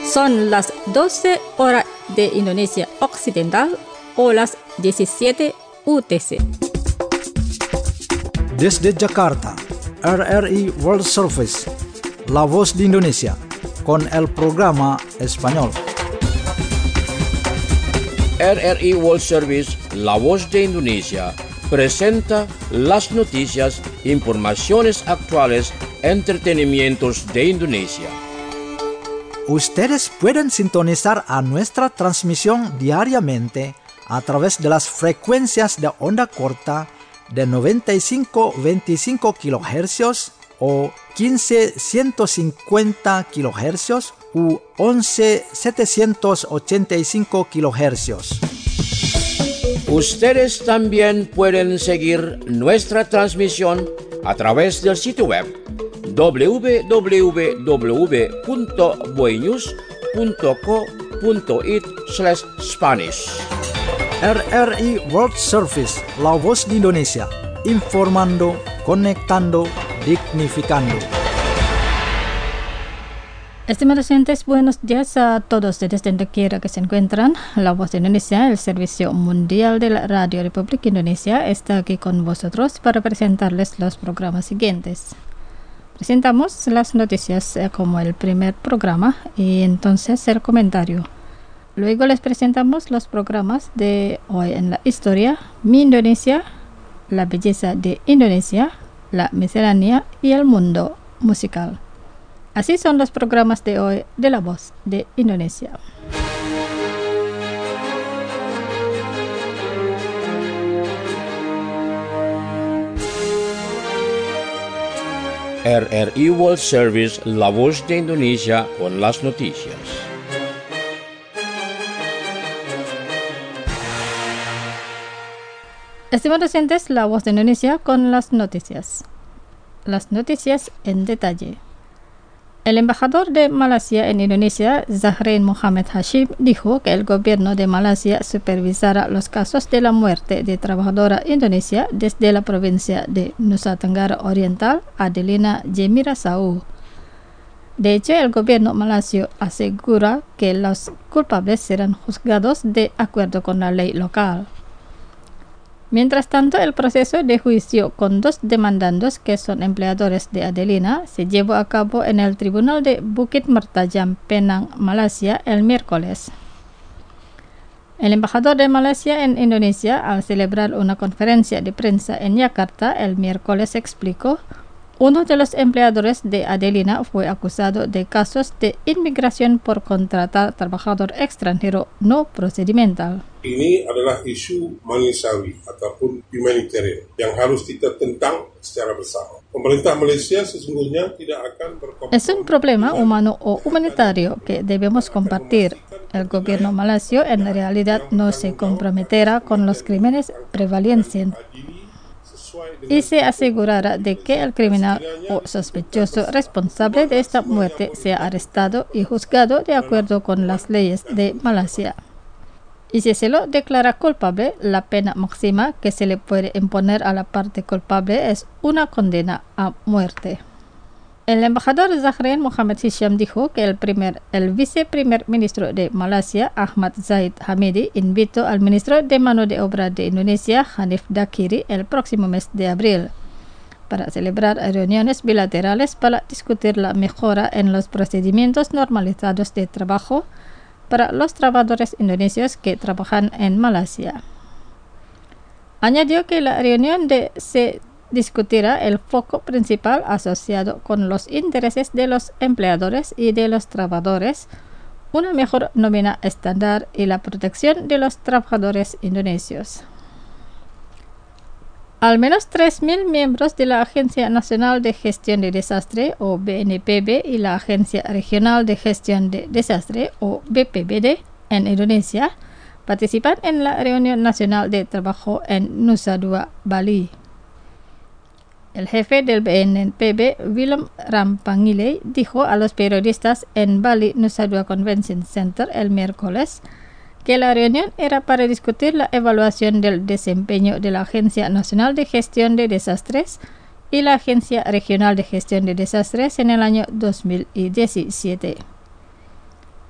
Son las 12 horas de Indonesia Occidental o las 17 UTC. Desde Jakarta, RRI World Service, La Voz de Indonesia, con el programa español. RRI World Service, La Voz de Indonesia, presenta las noticias, informaciones actuales, entretenimientos de Indonesia. Ustedes pueden sintonizar a nuestra transmisión diariamente a través de las frecuencias de onda corta de 95-25 kHz o 15-150 kHz u 11-785 kHz. Ustedes también pueden seguir nuestra transmisión a través del sitio web www.boenews.co.it/Spanish. RRI World Service, La Voz de Indonesia, informando, conectando, dignificando. Estimados oyentes, buenos días a todos desde donde quiera que se encuentran. La Voz de Indonesia, el Servicio Mundial de la Radio República Indonesia, está aquí con vosotros para presentarles los programas siguientes. Presentamos las noticias como el primer programa y entonces el comentario. Luego les presentamos los programas de Hoy en la Historia, Mi Indonesia, La Belleza de Indonesia, La Miscelánea y El Mundo Musical. Así son los programas de hoy de La Voz de Indonesia. RRI World Service, La Voz de Indonesia, con las noticias. Estimados oyentes, La Voz de Indonesia con las noticias. Las noticias en detalle. El embajador de Malasia en Indonesia, Zahrain Mohammed Hashim, dijo que el gobierno de Malasia supervisará los casos de la muerte de trabajadora indonesia desde la provincia de Nusa Tenggara Oriental, Adelina Jemirasau. De hecho, el gobierno malasio asegura que los culpables serán juzgados de acuerdo con la ley local. Mientras tanto, el proceso de juicio con dos demandantes que son empleadores de Adelina se llevó a cabo en el Tribunal de Bukit Mertajam, Penang, Malasia, el miércoles. El embajador de Malasia en Indonesia, al celebrar una conferencia de prensa en Yakarta el miércoles, explicó: uno de los empleadores de Adelina fue acusado de casos de inmigración por contratar trabajador extranjero no procedimental. Ini adalah isu manusiawi ataupun humanitarian yang harus kita tentang secara bersama. Pemerintah Malaysia sesungguhnya tidak akan berkompetisi. Es un problema humano o humanitario que debemos compartir. El gobierno malasio en realidad no se comprometerá con los crímenes prevalencientes y se asegurará de que el criminal o sospechoso responsable de esta muerte sea arrestado y juzgado de acuerdo con las leyes de Malasia. Y si se lo declara culpable, la pena máxima que se le puede imponer a la parte culpable es una condena a muerte. El embajador Zahrain Mohammed Hashim dijo que el viceprimer ministro de Malasia, Ahmad Zahid Hamidi, invitó al ministro de Mano de Obra de Indonesia, Hanif Dakiri, el próximo mes de abril, para celebrar reuniones bilaterales para discutir la mejora en los procedimientos normalizados de trabajo para los trabajadores indonesios que trabajan en Malasia. Añadió que la reunión se discutirá el foco principal asociado con los intereses de los empleadores y de los trabajadores, una mejor nómina estándar y la protección de los trabajadores indonesios. Al menos 3.000 miembros de la Agencia Nacional de Gestión de Desastre, o BNPB, y la Agencia Regional de Gestión de Desastre, o BPBD, en Indonesia, participan en la reunión nacional de trabajo en Nusa Dua, Bali. El jefe del BNPB, Willem Rampangile, dijo a los periodistas en Bali Nusa Dua Convention Center el miércoles que la reunión era para discutir la evaluación del desempeño de la Agencia Nacional de Gestión de Desastres y la Agencia Regional de Gestión de Desastres en el año 2017.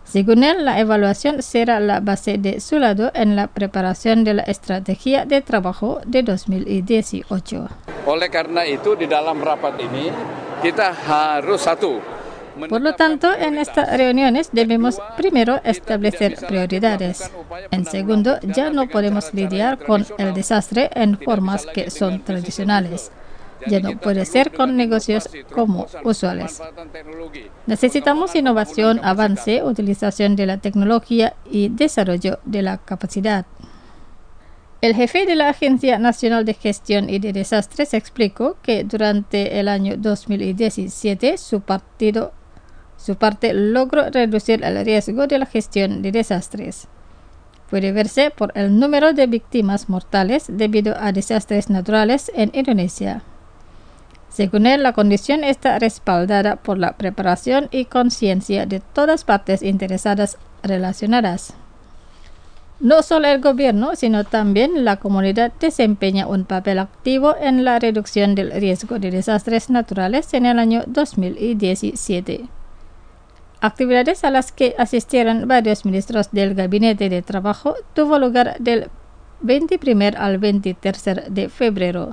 Según él, la evaluación será la base de su lado en la preparación de la estrategia de trabajo de 2018. Oleh karena itu di dalam rapat ini kita harus Por lo tanto, en estas reuniones debemos primero establecer prioridades. En segundo, ya no podemos lidiar con el desastre en formas que son tradicionales. Ya no puede ser con negocios como usuales. Necesitamos innovación, avance, utilización de la tecnología y desarrollo de la capacidad. El jefe de la Agencia Nacional de Gestión y de Desastres explicó que durante el año 2017 su parte logró reducir el riesgo de la gestión de desastres. Puede verse por el número de víctimas mortales debido a desastres naturales en Indonesia. Según él, la condición está respaldada por la preparación y conciencia de todas partes interesadas relacionadas. No solo el gobierno, sino también la comunidad desempeña un papel activo en la reducción del riesgo de desastres naturales en el año 2017. Actividades a las que asistieron varios ministros del Gabinete de Trabajo tuvo lugar del 21 al 23 de febrero.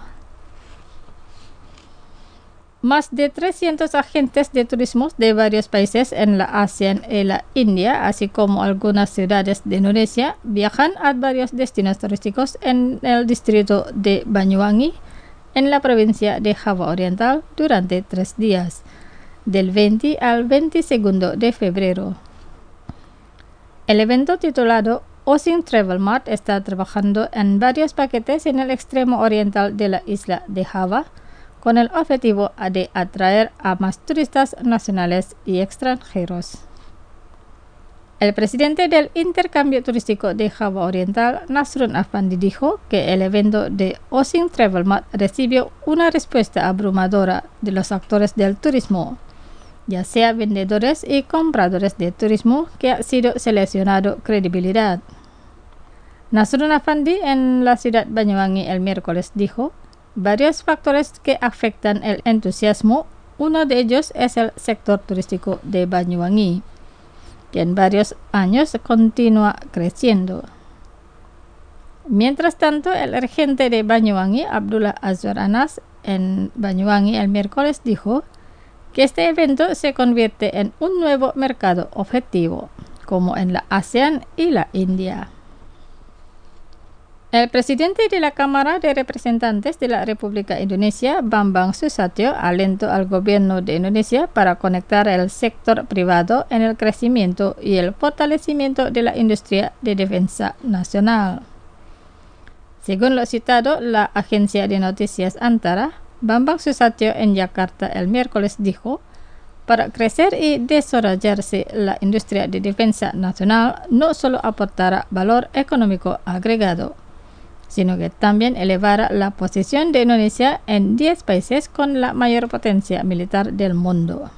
Más de 300 agentes de turismo de varios países en la ASEAN y la India, así como algunas ciudades de Indonesia, viajan a varios destinos turísticos en el distrito de Banyuwangi, en la provincia de Java Oriental, durante 3 días, del 20 al 22 de febrero. El evento titulado Osing Travel Mart está trabajando en varios paquetes en el extremo oriental de la isla de Java, con el objetivo de atraer a más turistas nacionales y extranjeros. El presidente del intercambio turístico de Java Oriental, Nasrun Afandi, dijo que el evento de Osing Travel Mart recibió una respuesta abrumadora de los actores del turismo, ya sea vendedores y compradores de turismo, que ha sido seleccionado credibilidad. Nasrun Afandi en la ciudad Banyuwangi el miércoles dijo: varios factores que afectan el entusiasmo, uno de ellos es el sector turístico de Banyuwangi, que en varios años continúa creciendo. Mientras tanto, el regente de Banyuwangi, Abdullah Azwar Anas, en Banyuwangi el miércoles dijo que este evento se convierte en un nuevo mercado objetivo, como en la ASEAN y la India. El presidente de la Cámara de Representantes de la República Indonesia, Bambang Susatyo, alentó al gobierno de Indonesia para conectar el sector privado en el crecimiento y el fortalecimiento de la industria de defensa nacional. Según lo citado la agencia de noticias Antara, Bambang Susatyo en Yakarta el miércoles dijo: para crecer y desarrollarse la industria de defensa nacional no solo aportará valor económico agregado, sino que también elevará la posición de Indonesia en 10 países con la mayor potencia militar del mundo.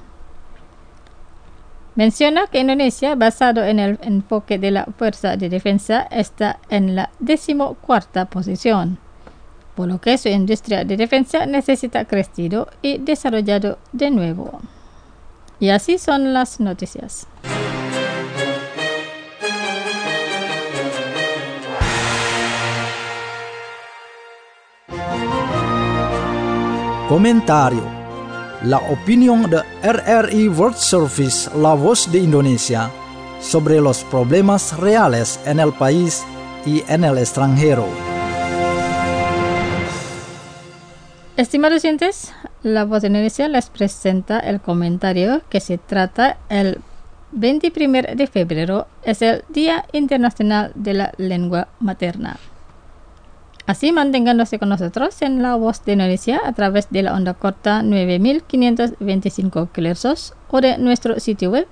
Menciona que Indonesia, basado en el enfoque de la fuerza de defensa, está en la 14ª posición, por lo que su industria de defensa necesita crecido y desarrollado de nuevo. Y así son las noticias. Comentario. La opinión de RRI World Service, la voz de Indonesia, sobre los problemas reales en el país y en el extranjero. Estimados oyentes, la voz de Indonesia les presenta el comentario que se trata el 21 de febrero, es el Día Internacional de la Lengua Materna. Así, manténganse con nosotros en la voz de Indonesia a través de la onda corta 9525 kHz o de nuestro sitio web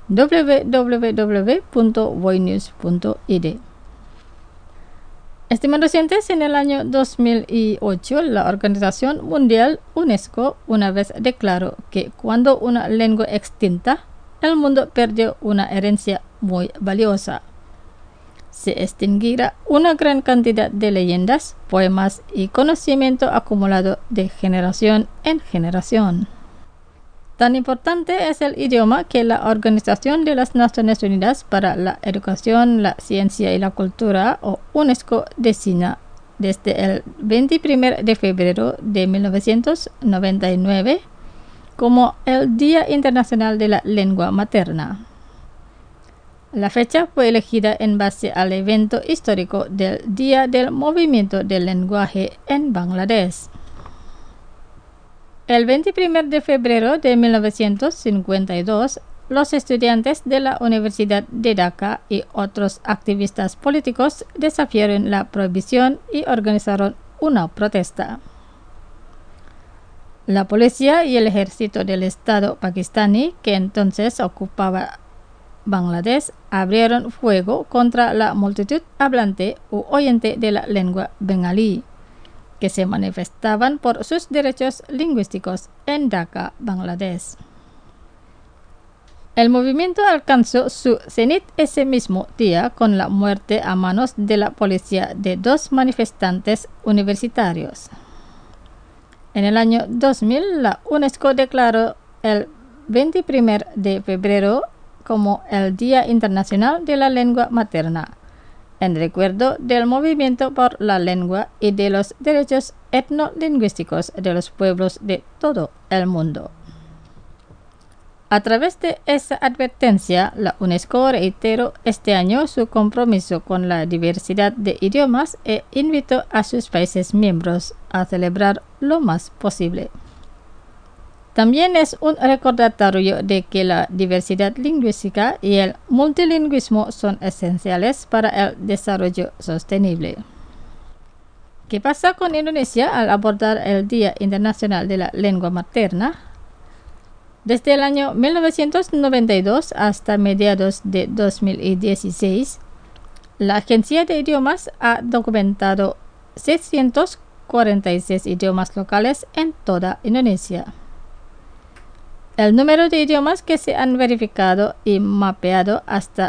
www.voinews.id. Estimados oyentes, en el año 2008, la Organización Mundial UNESCO una vez declaró que cuando una lengua extinta, el mundo perdió una herencia muy valiosa. Se extinguirá una gran cantidad de leyendas, poemas y conocimiento acumulado de generación en generación. Tan importante es el idioma que la Organización de las Naciones Unidas para la Educación, la Ciencia y la Cultura, o UNESCO, designa desde el 21 de febrero de 1999 como el Día Internacional de la Lengua Materna. La fecha fue elegida en base al evento histórico del Día del Movimiento del Lenguaje en Bangladesh. El 21 de febrero de 1952, los estudiantes de la Universidad de Dhaka y otros activistas políticos desafiaron la prohibición y organizaron una protesta. La policía y el ejército del Estado pakistaní, que entonces ocupaba Bangladesh, abrieron fuego contra la multitud hablante u oyente de la lengua bengalí, que se manifestaban por sus derechos lingüísticos en Dhaka, Bangladesh. El movimiento alcanzó su cenit ese mismo día con la muerte a manos de la policía de 2 manifestantes universitarios. En el año 2000, la UNESCO declaró el 21 de febrero como el Día Internacional de la Lengua Materna, en recuerdo del movimiento por la lengua y de los derechos etnolingüísticos de los pueblos de todo el mundo. A través de esa advertencia, la UNESCO reiteró este año su compromiso con la diversidad de idiomas e invitó a sus países miembros a celebrar lo más posible. También es un recordatorio de que la diversidad lingüística y el multilingüismo son esenciales para el desarrollo sostenible. ¿Qué pasa con Indonesia al abordar el Día Internacional de la Lengua Materna? Desde el año 1992 hasta mediados de 2016, la Agencia de Idiomas ha documentado 646 idiomas locales en toda Indonesia. El número de idiomas que se han verificado y mapeado hasta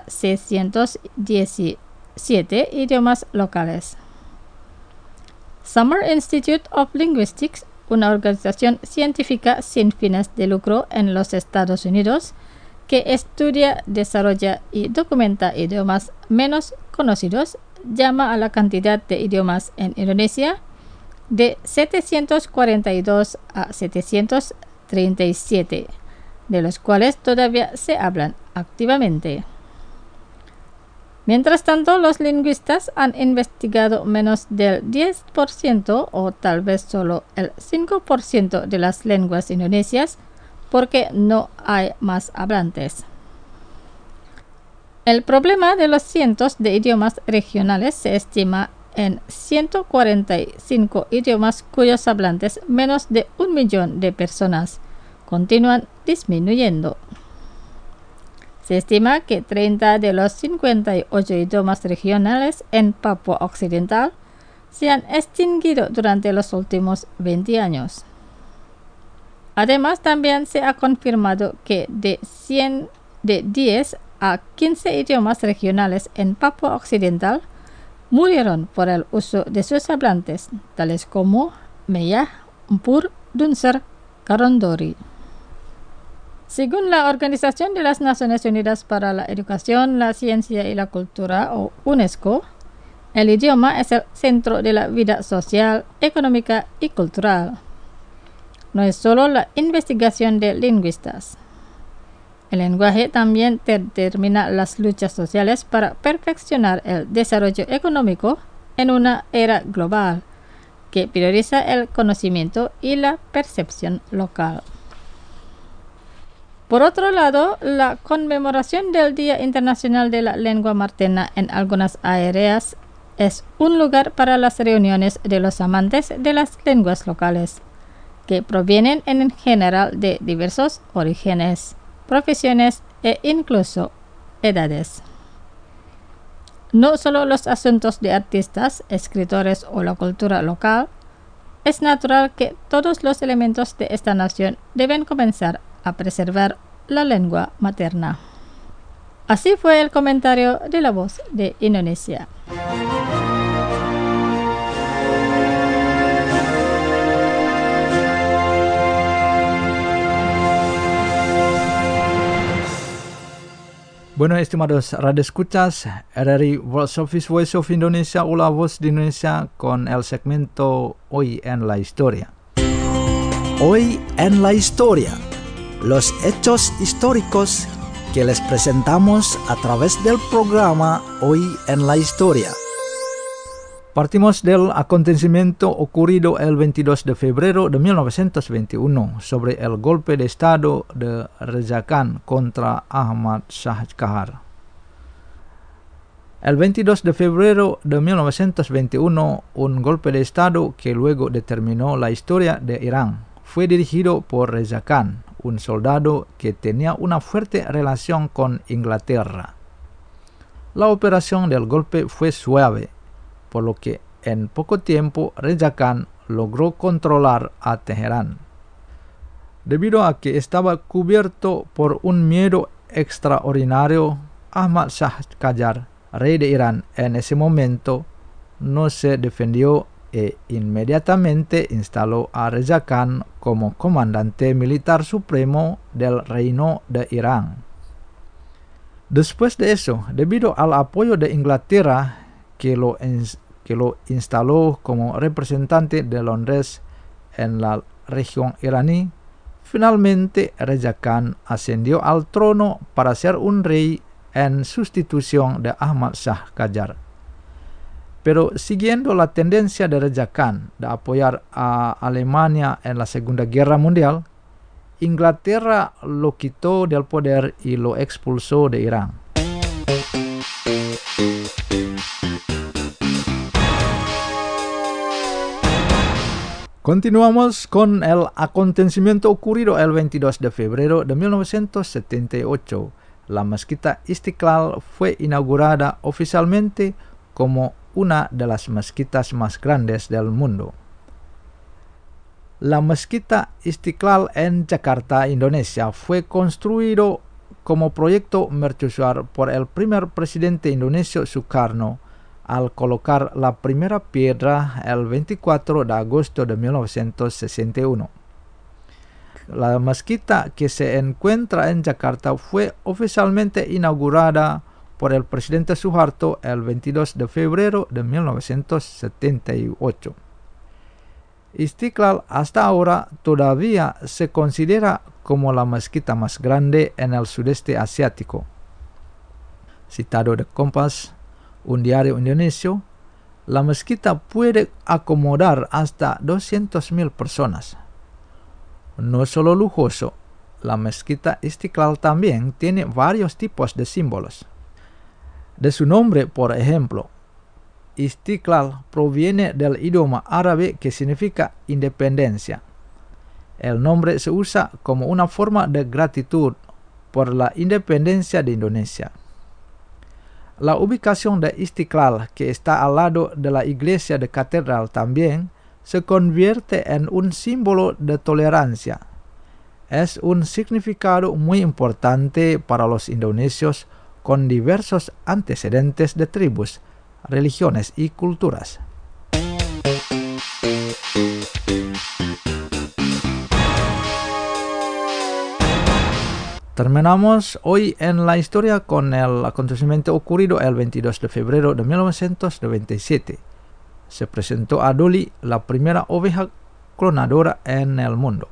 617 idiomas locales. Summer Institute of Linguistics, una organización científica sin fines de lucro en los Estados Unidos, que estudia, desarrolla y documenta idiomas menos conocidos, llama a la cantidad de idiomas en Indonesia de 742 a 737, de los cuales todavía se hablan activamente. Mientras tanto, los lingüistas han investigado menos del 10% o tal vez solo el 5% de las lenguas indonesias porque no hay más hablantes. El problema de los cientos de idiomas regionales se estima en 145 idiomas cuyos hablantes, menos de 1 millón de personas, continúan disminuyendo. Se estima que 30 de los 58 idiomas regionales en Papua Occidental se han extinguido durante los últimos 20 años. Además, también se ha confirmado que de 10 a 15 idiomas regionales en Papua Occidental murieron por el uso de sus hablantes, tales como Meyah, Mpur, Dunser, Karondori. Según la Organización de las Naciones Unidas para la Educación, la Ciencia y la Cultura, o UNESCO, el idioma es el centro de la vida social, económica y cultural. No es solo la investigación de lingüistas. El lenguaje también determina las luchas sociales para perfeccionar el desarrollo económico en una era global que prioriza el conocimiento y la percepción local. Por otro lado, la conmemoración del Día Internacional de la Lengua Materna en algunas áreas es un lugar para las reuniones de los amantes de las lenguas locales, que provienen en general de diversos orígenes, profesiones e incluso edades. No solo los asuntos de artistas, escritores o la cultura local, es natural que todos los elementos de esta nación deben comenzar a preservar la lengua materna. Así fue el comentario de La Voz de Indonesia. Bueno, estimados radioescuchas, RRI World Service Voice of Indonesia o La Voz de Indonesia con el segmento Hoy en la Historia. Hoy en la Historia, los hechos históricos que les presentamos a través del programa Hoy en la Historia. Partimos del acontecimiento ocurrido el 22 de febrero de 1921 sobre el golpe de Estado de Reza Khan contra Ahmad Shah Kahar. El 22 de febrero de 1921, un golpe de Estado que luego determinó la historia de Irán fue dirigido por Reza Khan, un soldado que tenía una fuerte relación con Inglaterra. La operación del golpe fue suave, por lo que en poco tiempo Reza Khan logró controlar a Teherán. Debido a que estaba cubierto por un miedo extraordinario, Ahmad Shah Qajar, rey de Irán en ese momento, no se defendió e inmediatamente instaló a Reza Khan como comandante militar supremo del reino de Irán. Después de eso, debido al apoyo de Inglaterra, que lo instaló como representante de Londres en la región iraní, finalmente Reza Khan ascendió al trono para ser un rey en sustitución de Ahmad Shah Qajar. Pero siguiendo la tendencia de Reza Khan de apoyar a Alemania en la Segunda Guerra Mundial, Inglaterra lo quitó del poder y lo expulsó de Irán. Continuamos con el acontecimiento ocurrido el 22 de febrero de 1978. La mezquita Istiqlal fue inaugurada oficialmente como una de las mezquitas más grandes del mundo. La mezquita Istiqlal en Jakarta, Indonesia, fue construido como proyecto mercusuar por el primer presidente indonesio Sukarno al colocar la primera piedra el 24 de agosto de 1961. La mezquita que se encuentra en Jakarta fue oficialmente inaugurada por el presidente Suharto el 22 de febrero de 1978. Istiqlal hasta ahora todavía se considera como la mezquita más grande en el sudeste asiático. Citado de Kompas, un diario indonesio, la mezquita puede acomodar hasta 200.000 personas. No solo lujoso, la mezquita Istiqlal también tiene varios tipos de símbolos. De su nombre, por ejemplo, Istiqlal proviene del idioma árabe que significa independencia. El nombre se usa como una forma de gratitud por la independencia de Indonesia. La ubicación de Istiqlal, que está al lado de la iglesia de catedral también, se convierte en un símbolo de tolerancia. Es un significado muy importante para los indonesios con diversos antecedentes de tribus, religiones y culturas. Terminamos hoy en la historia con el acontecimiento ocurrido el 22 de febrero de 1997. Se presentó a Dolly, la primera oveja clonadora en el mundo.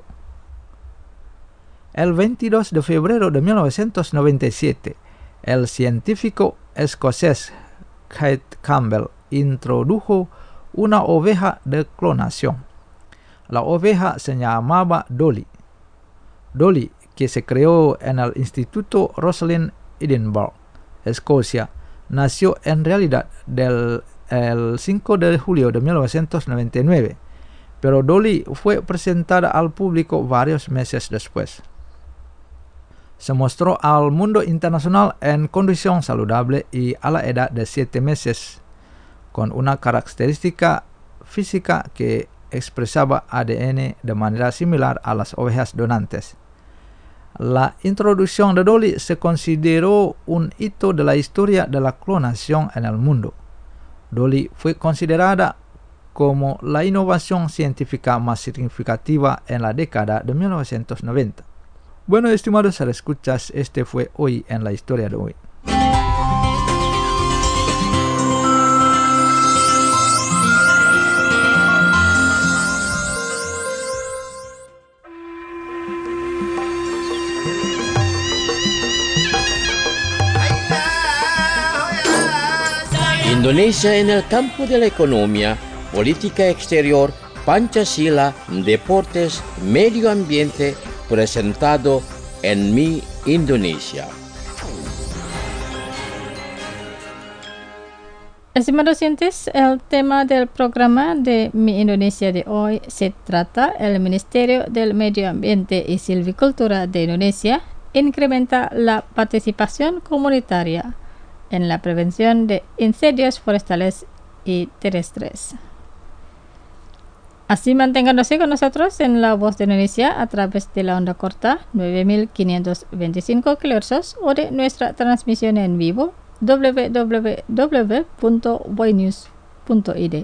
El 22 de febrero de 1997, el científico escocés Kate Campbell introdujo una oveja de clonación. La oveja se llamaba Dolly. Dolly, que se creó en el Instituto Rosalind, Edinburgh, Escocia, nació en realidad el 5 de julio de 1999, pero Dolly fue presentada al público varios meses después. Se mostró al mundo internacional en condición saludable y a la edad de 7 meses, con una característica física que expresaba ADN de manera similar a las ovejas donantes. La introducción de Dolly se consideró un hito de la historia de la clonación en el mundo. Dolly fue considerada como la innovación científica más significativa en la década de 1990. Bueno, estimados escuchas, este fue Hoy en la Historia de hoy. Indonesia en el campo de la economía, política exterior, Pancasila, deportes, medio ambiente, presentado en Mi Indonesia. Estimados oyentes, el tema del programa de Mi Indonesia de hoy se trata: el Ministerio del Medio Ambiente y Silvicultura de Indonesia incrementa la participación comunitaria en la prevención de incendios forestales y terrestres. Así manténganse con nosotros en La Voz de Indonesia a través de la onda corta 9525 kHz o de nuestra transmisión en vivo www.voinews.id.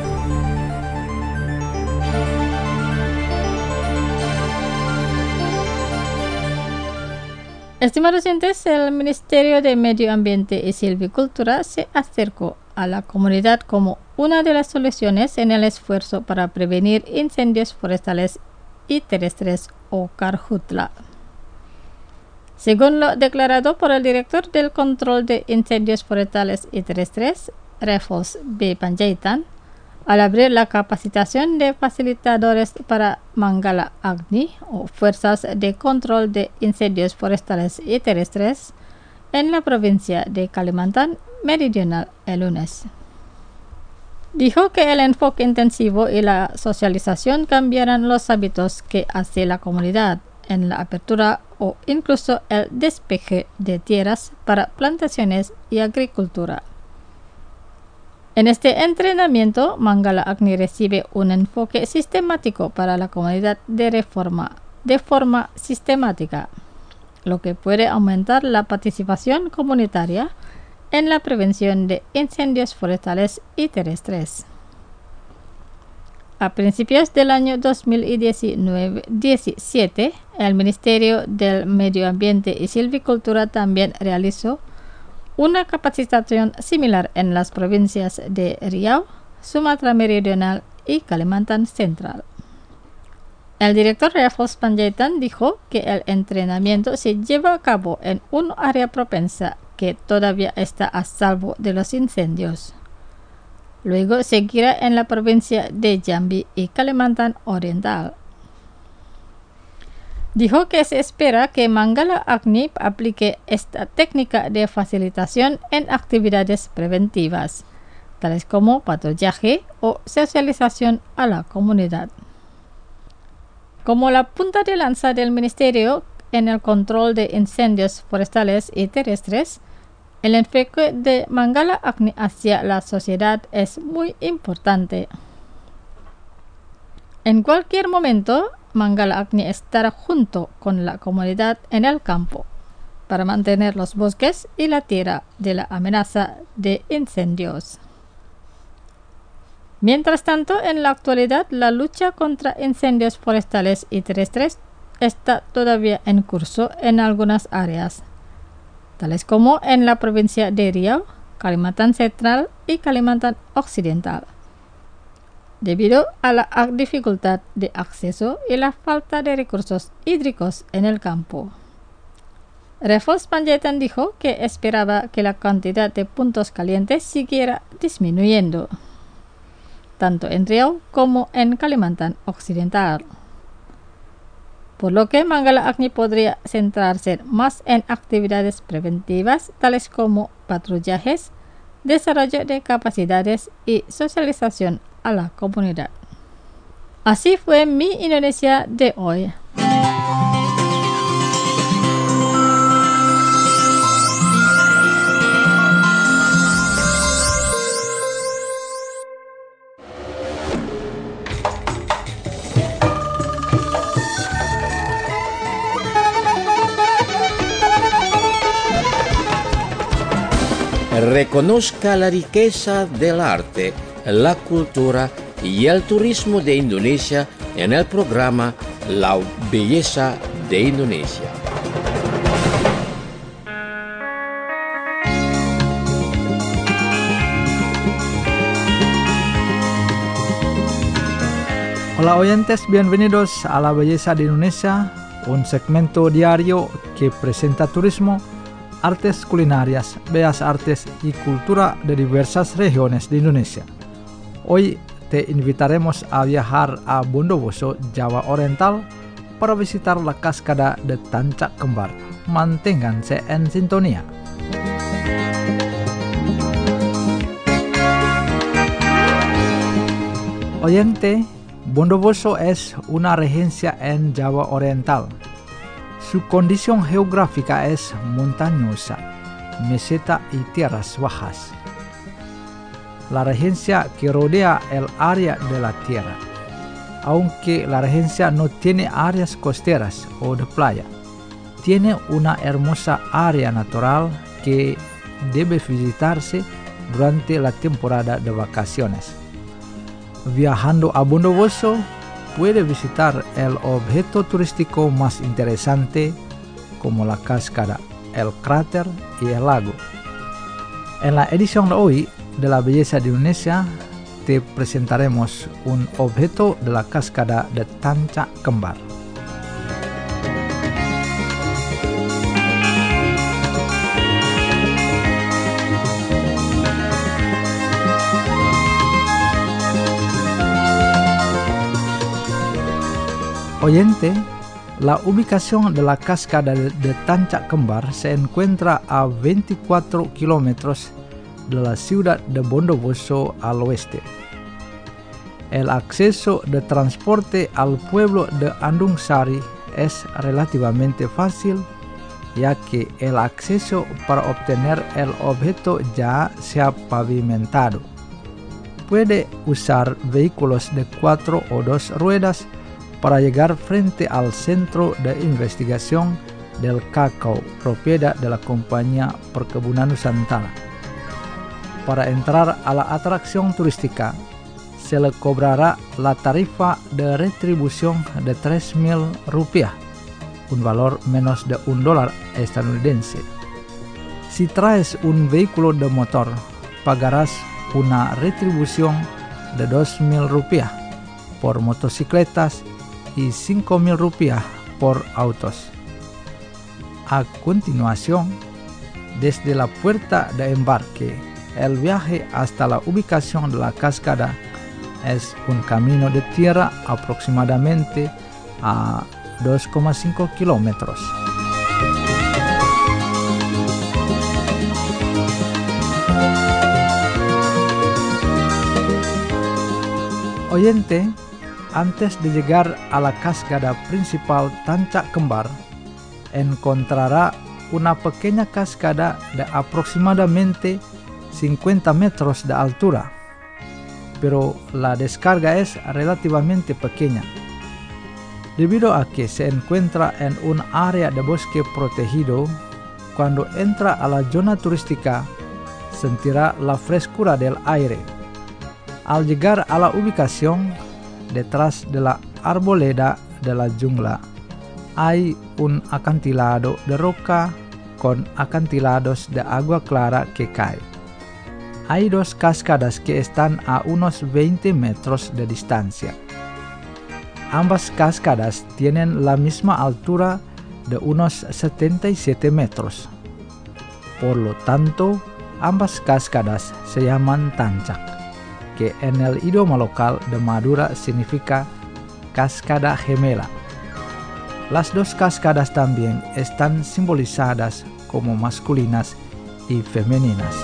Estimados oyentes, el Ministerio de Medio Ambiente y Silvicultura se acercó a la comunidad como una de las soluciones en el esfuerzo para prevenir incendios forestales y terrestres o Karhutla. Según lo declarado por el director del Control de Incendios Forestales y Terrestres, Raffles B. Panjaitan, al abrir la capacitación de facilitadores para Manggala Agni o Fuerzas de Control de Incendios Forestales y Terrestres en la provincia de Kalimantan Meridional el lunes. Dijo que el enfoque intensivo y la socialización cambiarán los hábitos que hace la comunidad en la apertura o incluso el despeje de tierras para plantaciones y agricultura. En este entrenamiento, Manggala Agni recibe un enfoque sistemático para la comunidad de forma sistemática, lo que puede aumentar la participación comunitaria en la prevención de incendios forestales y terrestres. A principios del año 2017, el Ministerio del Medio Ambiente y Silvicultura también realizó una capacitación similar en las provincias de Riau, Sumatra Meridional y Kalimantan Central. El director Raffles Panjaitan dijo que el entrenamiento se lleva a cabo en un área propensa que todavía está a salvo de los incendios. Luego seguirá en la provincia de Jambi y Kalimantan Oriental. Dijo que se espera que Manggala Agni aplique esta técnica de facilitación en actividades preventivas, tales como patrullaje o socialización a la comunidad. Como la punta de lanza del Ministerio en el control de incendios forestales y terrestres, el enfoque de Manggala Agni hacia la sociedad es muy importante. En cualquier momento, Manggala Agni estará junto con la comunidad en el campo para mantener los bosques y la tierra de la amenaza de incendios. Mientras tanto, en la actualidad, la lucha contra incendios forestales y terrestres está todavía en curso en algunas áreas, tales como en la provincia de Riau, Kalimantan Central y Kalimantan Occidental, debido a la dificultad de acceso y la falta de recursos hídricos en el campo. Raffles Panjaitan dijo que esperaba que la cantidad de puntos calientes siguiera disminuyendo, tanto en Riau como en Kalimantan Occidental, por lo que Manggala Agni podría centrarse más en actividades preventivas tales como patrullajes, desarrollo de capacidades y socialización a la comunidad. Así fue Mi Indonesia de hoy. Reconozca la riqueza del arte, la cultura y el turismo de Indonesia en el programa La Belleza de Indonesia. Hola oyentes, bienvenidos a La Belleza de Indonesia, un segmento diario que presenta turismo, artes culinarias, bellas artes y cultura de diversas regiones de Indonesia. Hoy te invitaremos a viajar a Bondowoso, Java Oriental, para visitar la cascada de Tancak Kembar. Manténganse en sintonía. Oyente, Bondowoso es una regencia en Java Oriental. Su condición geográfica es montañosa, meseta y tierras bajas. La regencia que rodea el área de la tierra, aunque la regencia no tiene áreas costeras o de playa, tiene una hermosa área natural que debe visitarse durante la temporada de vacaciones. Viajando a Bondowoso, puede visitar el objeto turístico más interesante como la cascada, el cráter y el lago. En la edición de hoy de La Belleza de Indonesia te presentaremos un objeto de la cascada de Tancak Kembar. Oyente, la ubicación de la cascada de Tancak Kembar se encuentra a 24 kilómetros de la ciudad de Bondowoso al oeste. El acceso de transporte al pueblo de Andung Sari es relativamente fácil, ya que el acceso para obtener el objeto ya se ha pavimentado. Puede usar vehículos de 4 o 2 ruedas para llegar frente al Centro de Investigación del Cacao, propiedad de la Compañía Perkebunan Nusantara. Para entrar a la atracción turística, se le cobrará la tarifa de retribución de 3.000 rupiah, un valor menos de $1 estadounidense. Si traes un vehículo de motor, pagarás una retribución de 2.000 rupiah por motocicletas y 5.000 rupiah por autos. A continuación, desde la puerta de embarque, el viaje hasta la ubicación de la cascada es un camino de tierra aproximadamente a 2,5 kilómetros. Oyente, antes de llegar a la cascada principal Tancak Kembar, encontrará una pequeña cascada de aproximadamente 50 metros de altura, pero la descarga es relativamente pequeña. Debido a que se encuentra en un área de bosque protegido, cuando entra a la zona turística, sentirá la frescura del aire. Al llegar a la ubicación, detrás de la arboleda de la jungla, hay un acantilado de roca con acantilados de agua clara que cae. Hay 2 cascadas que están a unos 20 metros de distancia. Ambas cascadas tienen la misma altura de unos 77 metros. Por lo tanto, ambas cascadas se llaman Tancak, que en el idioma local de Madura significa cascada gemela. Las 2 cascadas también están simbolizadas como masculinas y femeninas.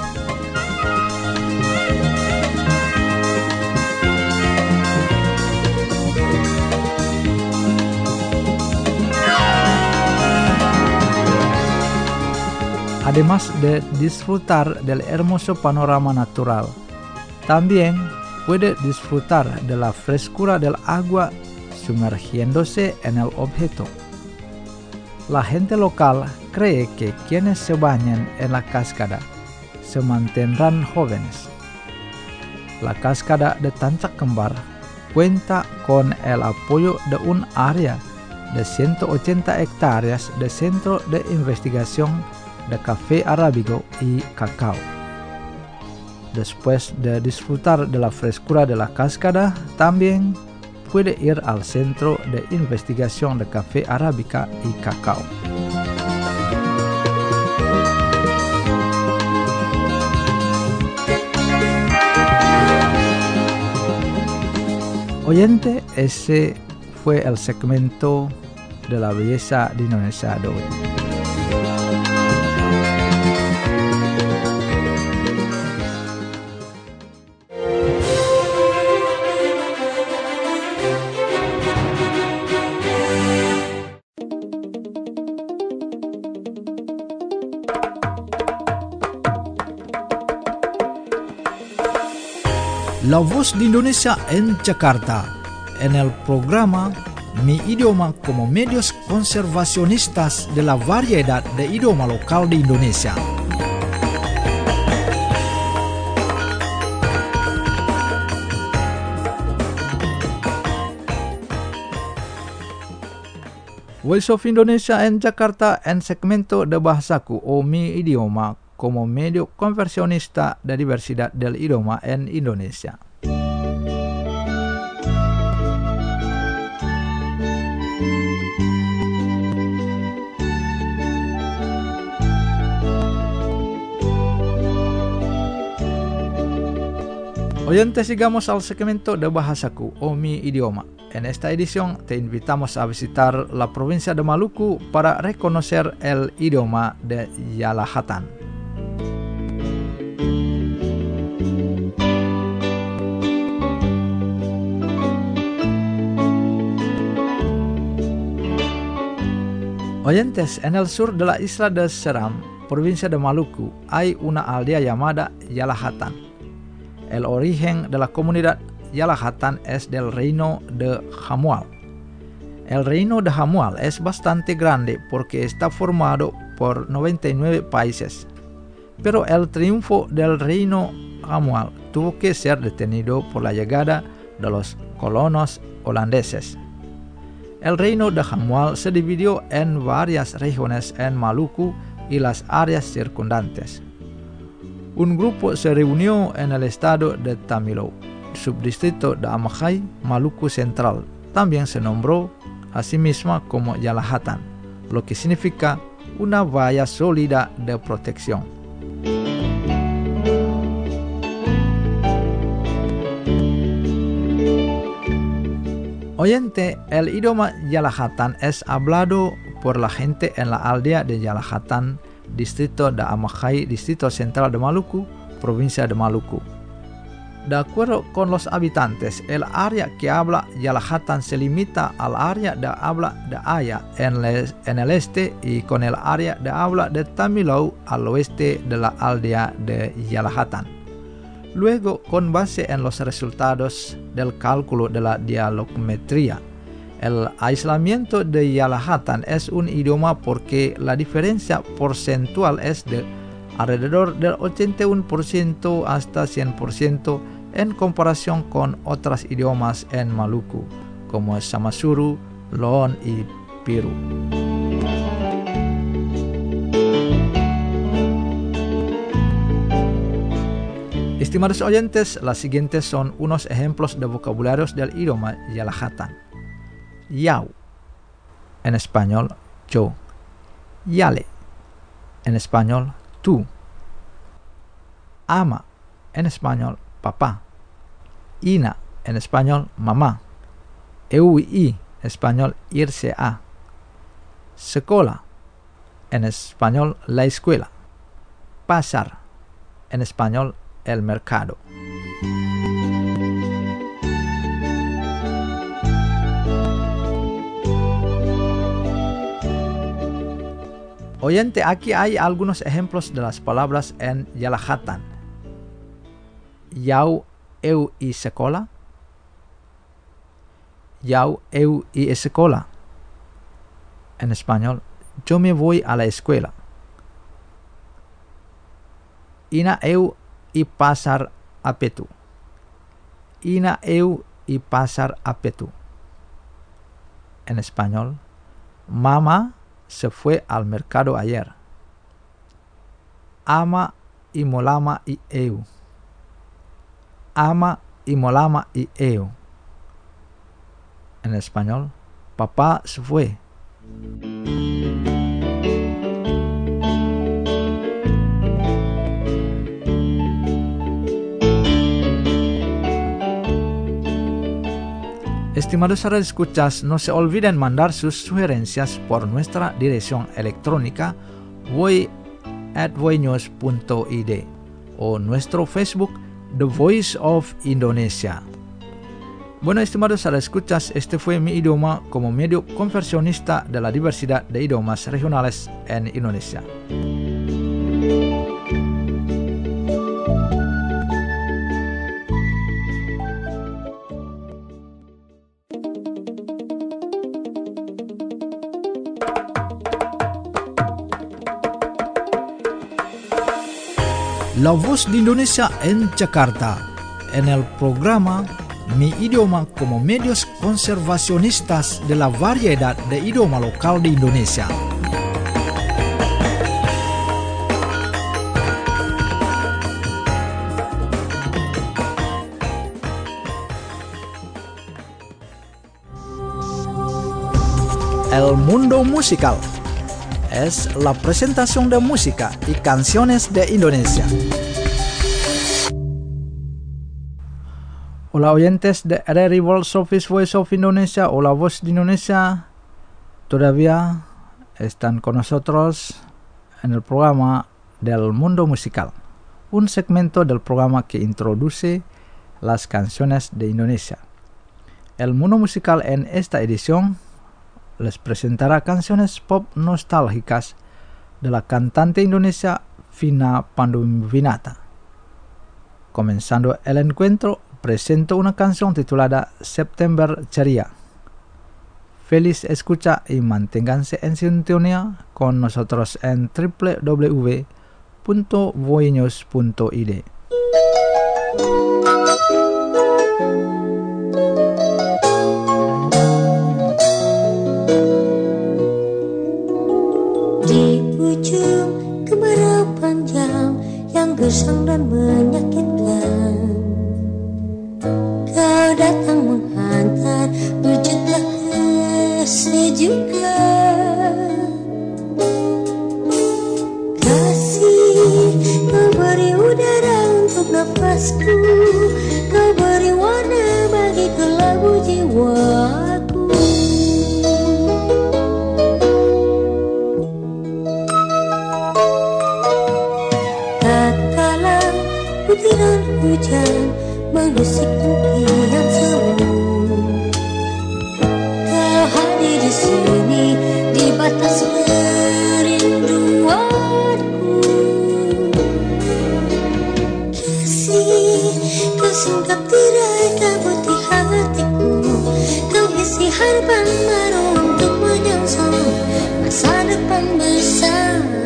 Además de disfrutar del hermoso panorama natural, también puede disfrutar de la frescura del agua sumergiéndose en el objeto. La gente local cree que quienes se bañan en la cascada se mantendrán jóvenes. La cascada de Tancak Kembar cuenta con el apoyo de un área de 180 hectáreas de centro de investigación de café arábigo y cacao. Después de disfrutar de la frescura de la cascada, también puede ir al centro de investigación de café arábica y cacao. oyente, ese fue el segmento de la belleza de Indonesia de hoy. La Voz de Indonesia en Jakarta, en el programa Mi Idioma como medios conservacionistas de la variedad de idioma local de Indonesia. Voice of Indonesia en Jakarta en segmento de bahasaku o Mi Idioma como medio conversionista de diversidad del idioma en Indonesia. Oyentes, sigamos al segmento de bahasaku o Mi Idioma. En esta edición te invitamos a visitar la provincia de Maluku para reconocer el idioma de Yalahatan. Oyentes, en el sur de la isla de Seram, provincia de Maluku, hay una aldea llamada Yalahatan. El origen de la comunidad Yalahatan es del reino de Hamual. El reino de Hamual es bastante grande porque está formado por 99 países. Pero el triunfo del reino Hamual tuvo que ser detenido por la llegada de los colonos holandeses. El reino de Hamual se dividió en varias regiones en Maluku y las áreas circundantes. Un grupo se reunió en el estado de Tamilo, subdistrito de Amajay, Maluku Central. También se nombró a sí misma como Yalahatan, lo que significa una valla sólida de protección. Oyente, el idioma Yalahatan es hablado por la gente en la aldea de Yalahatan, distrito de Amajay, distrito central de Maluku, provincia de Maluku. De acuerdo con los habitantes, el área que habla Yalahatan se limita al área de habla de Aya en el este y con el área de habla de Tamilau al oeste de la aldea de Yalahatan. Luego, con base en los resultados del cálculo de la dialogmetría, el aislamiento de Yalahatan es un idioma porque la diferencia porcentual es de alrededor del 81% hasta 100% en comparación con otros idiomas en Maluku, como Samasuru, Loon y Piru. Estimados oyentes, las siguientes son unos ejemplos de vocabularios del idioma Yalahatan. Yau, en español, yo. Yale, en español, tú. Ama, en español, papá. Ina, en español, mamá. Eui, en español, irse a. Sekolah, en español, la escuela. Pasar, en español, el mercado. Oyente, aquí hay algunos ejemplos de las palabras en Yalahatan. Yau eu i sekolah. Yau eu i sekolah. En español, yo me voy a la escuela. Ina eu i pasar apetu. Ina eu i pasar apetu. En español, mamá se fue al mercado ayer. Ama y molama y eu. Ama y molama y eu. En español, papá se fue. Estimados radioescuchas, no se olviden mandar sus sugerencias por nuestra dirección electrónica voi@voinews.id o nuestro Facebook The Voice of Indonesia. Bueno, estimados radioescuchas, este fue mi idioma como medio conversionista de la diversidad de idiomas regionales en Indonesia. La Voz de Indonesia en Jakarta, en el programa Mi Idioma como medios conservacionistas de la variedad de idioma local de Indonesia. El mundo musical es la presentación de música y canciones de Indonesia. Hola oyentes de RRI World Service Voice of Indonesia o La Voz de Indonesia, todavía están con nosotros en el programa del mundo musical, un segmento del programa que introduce las canciones de Indonesia. El mundo musical en esta edición les presentará canciones pop nostálgicas de la cantante Indonesia Vina Panduwinata. Comenzando el encuentro, presento una canción titulada September Ceria. Feliz escucha y manténganse en sintonía con nosotros en www.voinews.id. Di ujung kemarau panjang yang gersang dan menyakitkan, kau datang menghantar wujudlah kesejukan. Kasih, kau beri udara untuk nafasku, kau beri warna bagi kelabu jiwaku. Butiran hujan mengusik impian semu, kau hadir di sini di batas perinduanku. Kasih, kau singkap tirai kabut di hatiku, kau isi harapan baru untuk menyongsong masa depan bersama.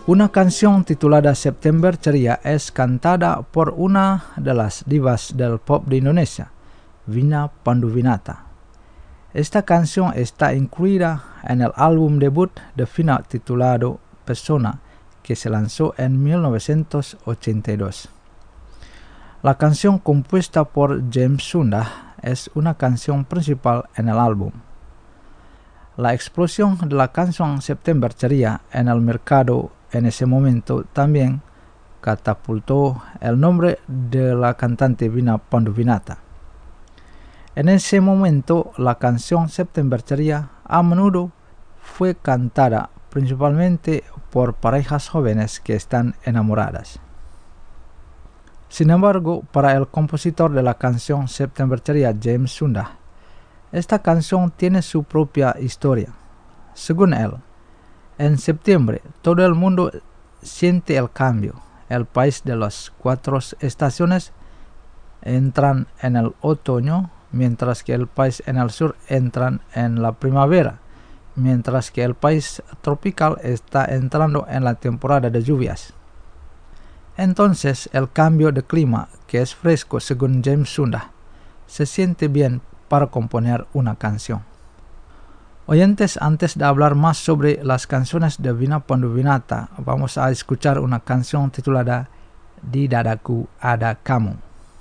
Una canción titulada September Ceria es cantada por una de las divas del pop de Indonesia, Vina Panduwinata. Esta canción está incluida en el álbum debut de Vina titulado Persona, que se lanzó en 1982. La canción compuesta por James Sunda es una canción principal en el álbum. La explosión de la canción September Ceria en el mercado en ese momento también catapultó el nombre de la cantante Vina Panduwinata. En ese momento, la canción September Ceria a menudo fue cantada principalmente por parejas jóvenes que están enamoradas. Sin embargo, para el compositor de la canción September Ceria, James Sunda, esta canción tiene su propia historia. Según él, en septiembre todo el mundo siente el cambio. El país de las 4 estaciones entran en el otoño, mientras que el país en el sur entran en la primavera, mientras que el país tropical está entrando en la temporada de lluvias. Entonces el cambio de clima, que es fresco según James Sunda, se siente bien para componer una canción. Oyentes, antes de hablar más sobre las canciones de Vina Panduwinata, vamos a escuchar una canción titulada Di Dadaku Ada Kamu.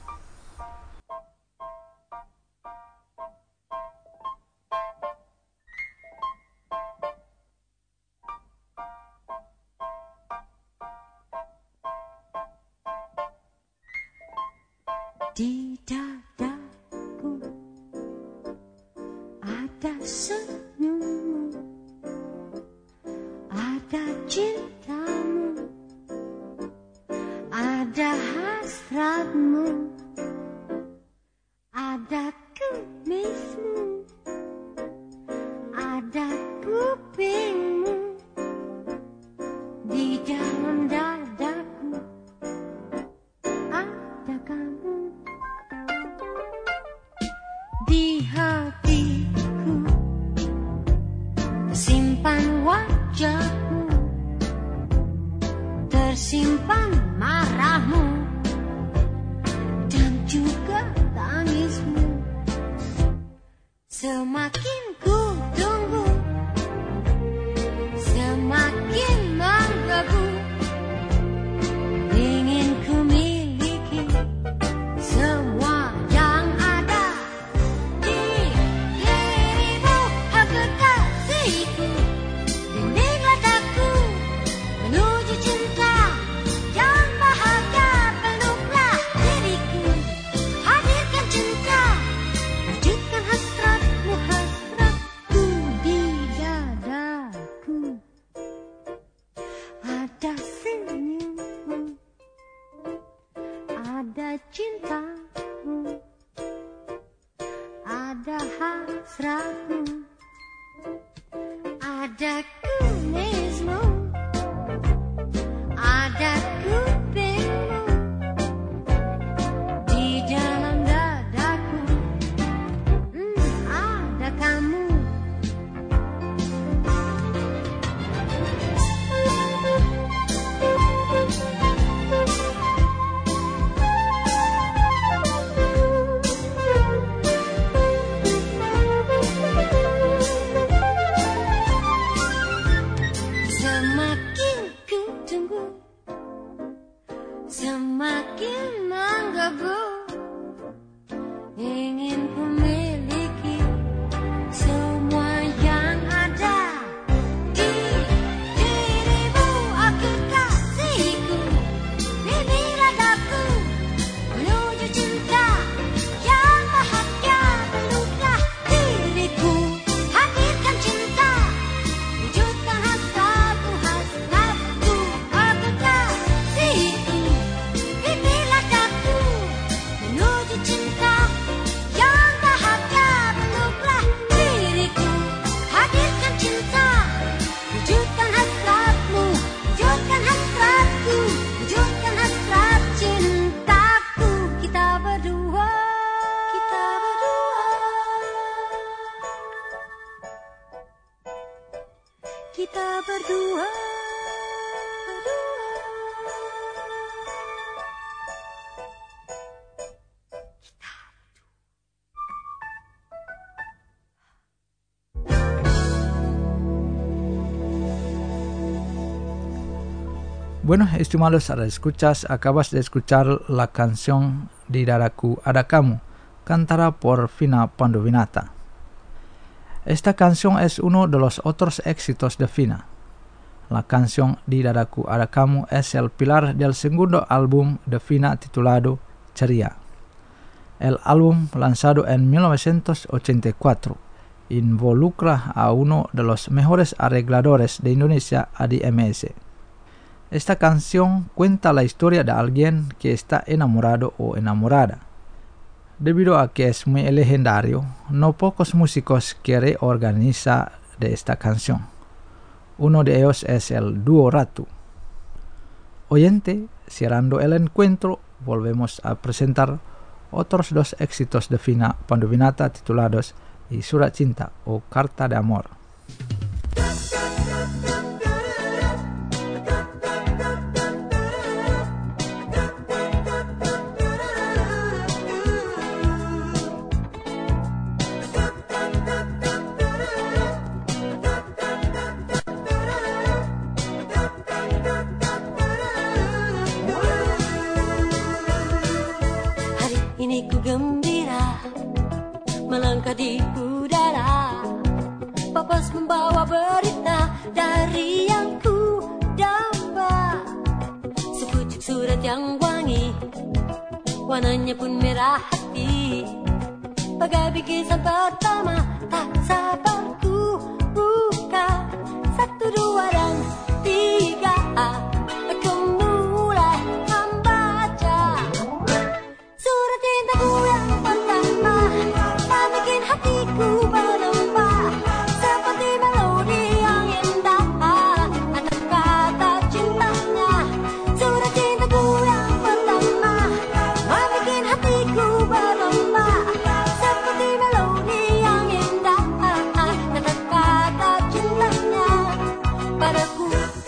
Di dadaku ada senyummu, ada cintamu, ada hasratmu, ada kumismu, ada kupingmu di dalam dadaku ada kamu. Di hatiku tersimpan wajahmu, tersimpan marahmu dan juga tangismu. Semakin ku tunggu, semakin menggebu, ingin ku miliki semua yang ada di dirimu. Aku kasihku, bimbinglah daku menuju cinta yang bahagia. Peluklah diriku, hadirkan cinta, wujudkan hasratmu, hasratku di dadaku. Ada senyummu, ada cintamu, ada hasratmu, ada kumismu, ada kupingmu di dalam dadaku. Ada kamu. Semakin ku tunggu, semakin menggebu, ingin ku miliki semua yang ada di dirimu. Aku kasihku, bimbinglah daku menuju cinta yang bahagia. Peluklah diriku, hadirkan cinta, wujudkan hasratku, hasratku. Aku kasihku, bimbinglah daku menuju cinta yang bahagia. Peluklah diriku, hadirkan cinta, wujudkan hasratmu, wujudkan hasratku, wujudkan hasrat cintaku. Kita berdua, kita berdua, kita berdua, berdua. Bueno, estimados escuchas, acabas de escuchar la canción Di Dadaku Ada Kamu, cantada por Vina Panduwinata. Esta canción es uno de los otros éxitos de Vina. La canción Di Dadaku Ada Kamu es el pilar del segundo álbum de Vina titulado Ceria. El álbum, lanzado en 1984, involucra a uno de los mejores arregladores de Indonesia, Adi MS. Esta canción cuenta la historia de alguien que está enamorado o enamorada. Debido a que es muy legendario, no pocos músicos que reorganizan de esta canción. Uno de ellos es el dúo Ratu. Oyente, cerrando el encuentro, volvemos a presentar otros dos éxitos de Vina Panduwinata titulados Y Surat Cinta o Carta de Amor. Ini ku gembira melangkah di udara, papas membawa berita dari yang ku damba. Sepucuk surat yang wangi, warnanya pun merah hati, bagai bingkisan pertama. Tak sabar ku buka, 1, 2 dan 3, aku mulai membaca. Surat cintaku yang pertama, tak bikin hatiku berlembah, seperti melodi yang indah, ada kata cintanya. Surat cintaku yang pertama, tak bikin hatiku berlembah, seperti melodi yang indah, ada kata cintanya padaku.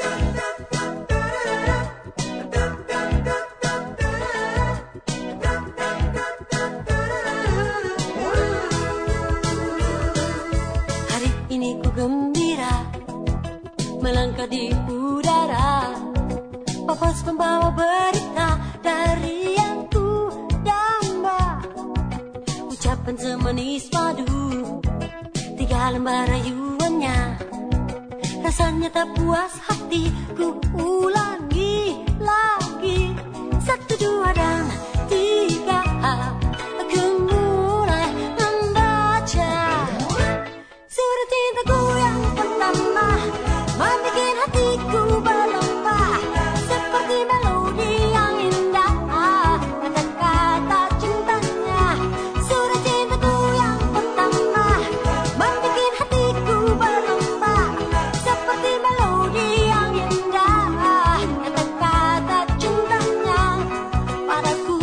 Hari ini ku gembira melangkah di udara, papas membawa berita dari yang ku damba. Ucapan semanis madu, 3 lembar rayuannya, rasanya tak puas hati, ku ulangi lagi. 1, 2 dan 3, aku mulai membaca. Surat cintaku yang pertama, membikin hatiku berlembah, seperti melodi yang indah, ada kata cintanya. Surat cintaku yang pertama, membikin hatiku berlembah, seperti melodi yang indah, ada kata cintanya padaku.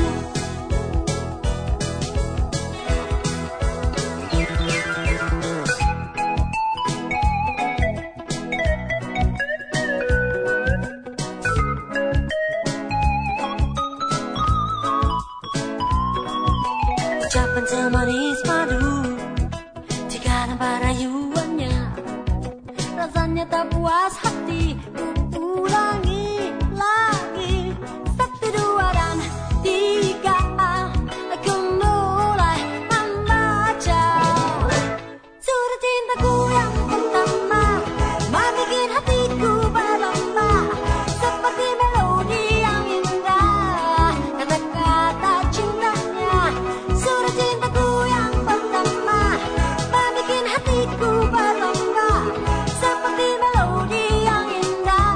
Ucapan semanis madu, 3 lembar rayuannya, rasanya tak puas hati, ku ulangi lagi. 1, 2 dan 3, aku mulai membaca. Surat cintaku yang pertama, membikin hatiku berlembah, seperti melodi yang indah, kata-kata cintanya. Surat cintaku yang pertama, membikin hatiku berlembah, seperti melodi yang indah,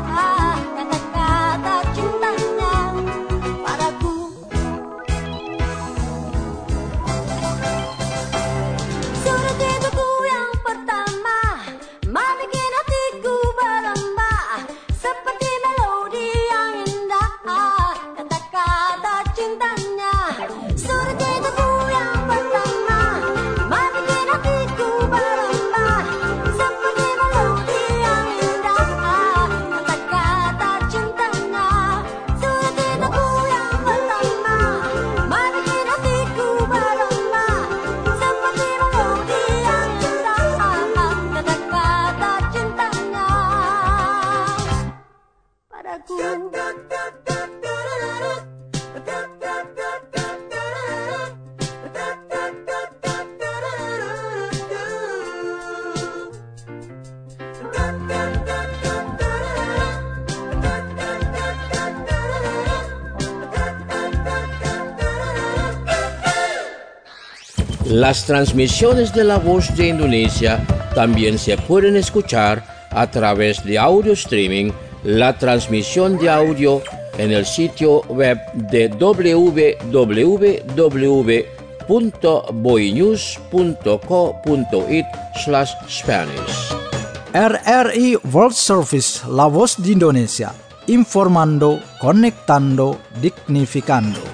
Las transmisiones de La Voz de Indonesia también se pueden escuchar a través de audio streaming, la transmisión de audio en el sitio web de www.boinews.co.it/Spanish. RRI World Service La Voz de Indonesia, informando, conectando, dignificando.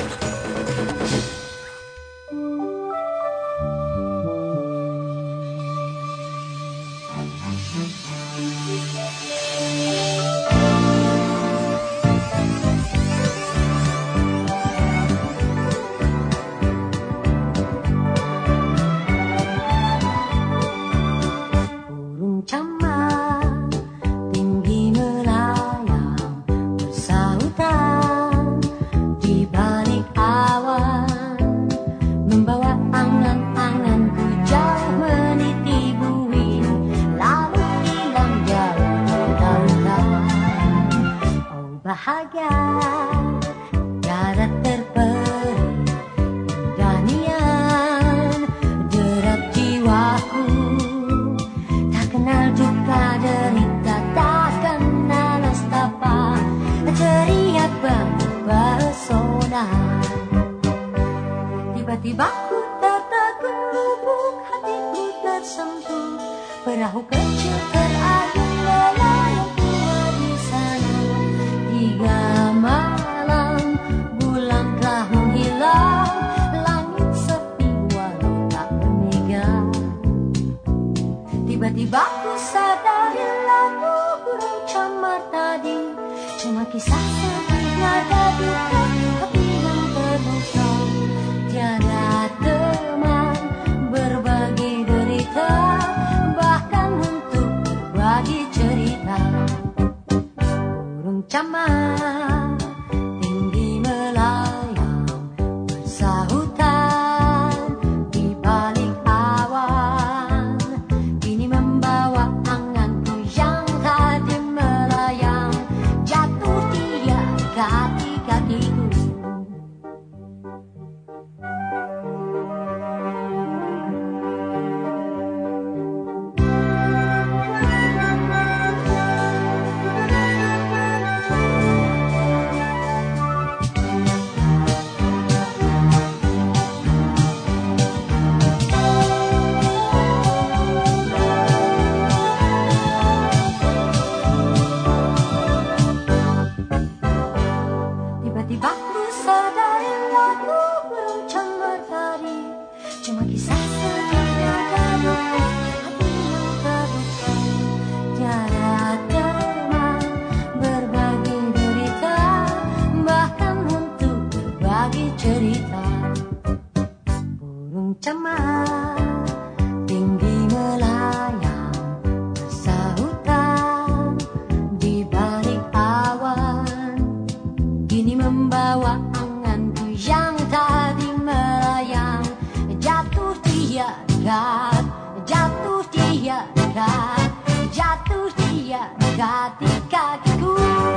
Bahagia darat terperi danian derap jiwaku, tak kenal duka derita, tak kenal nestapa, ceria bersona. Tiba-tiba ku tertegun, lubuk hatiku tersentuh, perahu kecil terayun melayang keluar di sana. 3 malam bulan telah menghilang, langit sepi walau tak bermega. Tiba-tiba ku sadari lagu burung camar tadi cuma kisah sedih, nada duka, hati yang terluka. Tiada teman berbagi derita, bahkan untuk berbagi cerita. Burung camar tinggi melayang bersahutan di balik awan, kini membawa anganku yang tadi melayang, jatuh dia kaki-kakiku. Tiba-tiba ku sadari lagu burung camar tadi cuma kisah sedih, nada duka, hati yang terluka. Tiada teman berbagi derita, bahkan untuk berbagi cerita. Burung camar tinggi melayang bersahutan di balik awan, kini membawa anganku yang tadi melayang, jatuh dia dekat, jatuh dia dekat, jatuh dia dekat di kakiku.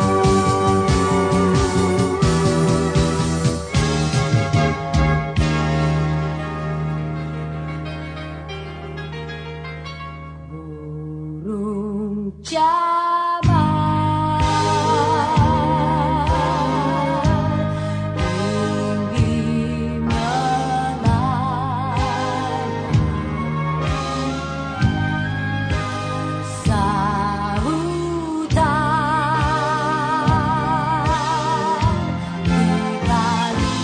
Burung camar tinggi melayang bersahutan di balik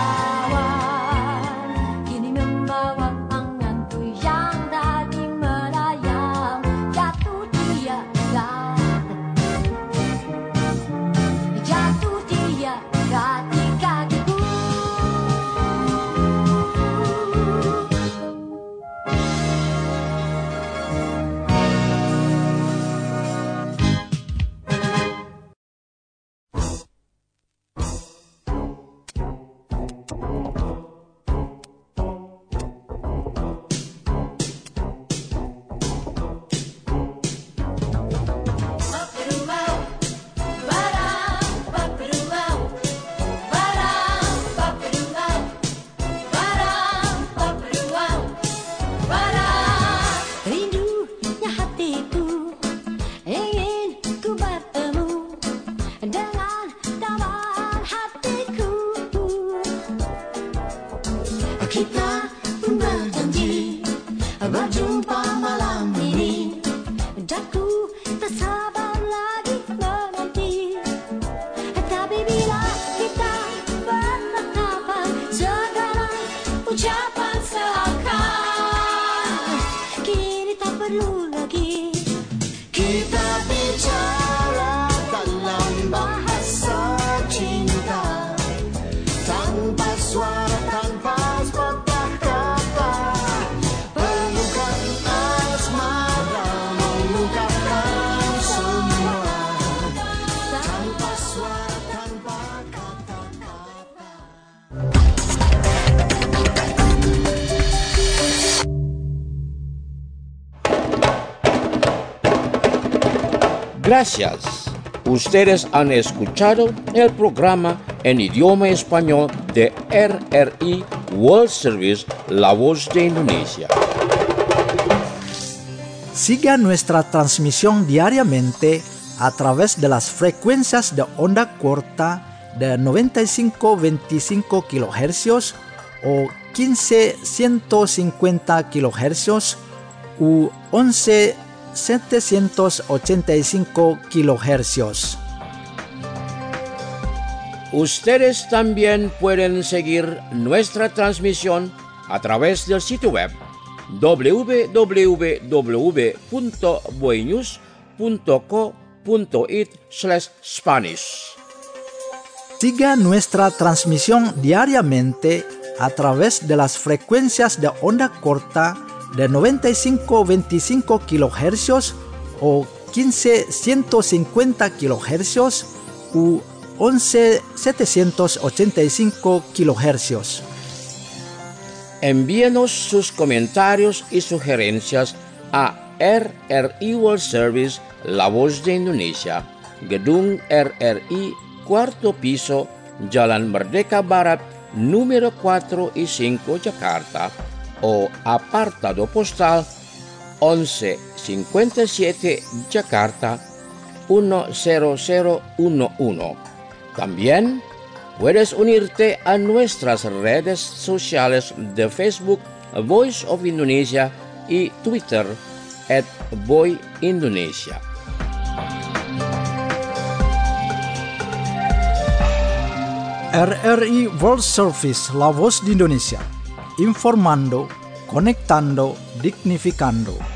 awan, kini membawa anganku yang tadi melayang, jatuh dia dekat, lagi. Kita bicara dalam bahasa cinta, tanpa suara, tanpa sepatah kata. Pelukan asmara mengungkapkan semua, tanpa suara, tanpa kata-kata. Gracias. Ustedes han escuchado el programa en idioma español de RRI World Service, La Voz de Indonesia. Siga nuestra transmisión diariamente a través de las frecuencias de onda corta de 95-25 kHz o 15-150 kHz u 11-785 kHz. Ustedes también pueden seguir nuestra transmisión a través del sitio web www.boinews.co.it/Spanish. Siga nuestra transmisión diariamente a través de las frecuencias de onda corta de 95-25 kHz o 15-150 kHz u 11-785 kHz. Envíenos sus comentarios y sugerencias a RRI World Service, La Voz de Indonesia, Gedung RRI, 4º piso, Jalan Merdeka Barat, número 4 y 5, Jakarta, o apartado postal 1157 Jakarta 10011. También puedes unirte a nuestras redes sociales de Facebook, Voice of Indonesia, y Twitter, @VoiIndonesia. RRI World Service, La Voz de Indonesia. Informando, conectando, dignificando.